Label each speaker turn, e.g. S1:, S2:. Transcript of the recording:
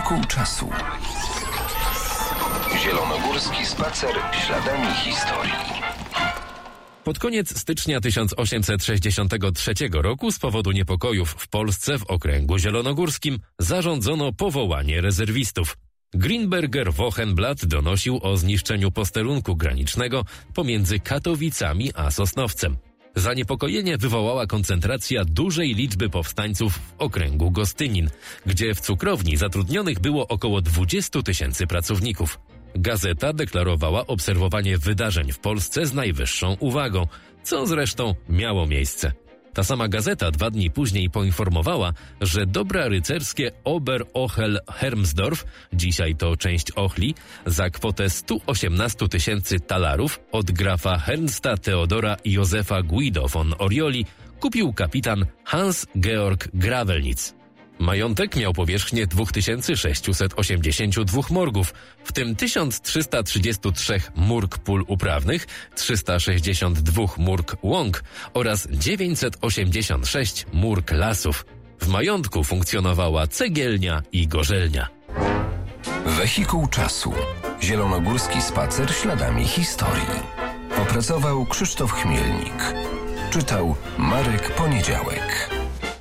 S1: Wehikuł czasu. Zielonogórski spacer śladami historii.
S2: Pod koniec stycznia 1863 roku z powodu niepokojów w Polsce w okręgu zielonogórskim zarządzono powołanie rezerwistów. Grinberger Wochenblatt donosił o zniszczeniu posterunku granicznego pomiędzy Katowicami a Sosnowcem. Zaniepokojenie wywołała koncentracja dużej liczby powstańców w okręgu Gostynin, gdzie w cukrowni zatrudnionych było około 20 000 pracowników. Gazeta deklarowała obserwowanie wydarzeń w Polsce z najwyższą uwagą, co zresztą miało miejsce. Ta sama gazeta 2 dni później poinformowała, że dobra rycerskie Ober-Ochel-Hermsdorf, dzisiaj to część Ochli, za kwotę 118 000 talarów od grafa Hernsta Theodora Józefa Guido von Orioli kupił kapitan Hans-Georg Gravelnitz. Majątek miał powierzchnię 2682 morgów, w tym 1333 mórg pól uprawnych, 362 mórg łąk oraz 986 mórg lasów. W majątku funkcjonowała cegielnia i gorzelnia.
S1: Wehikuł czasu. Zielonogórski spacer śladami historii. Opracował Krzysztof Chmielnik. Czytał Marek Poniedziałek.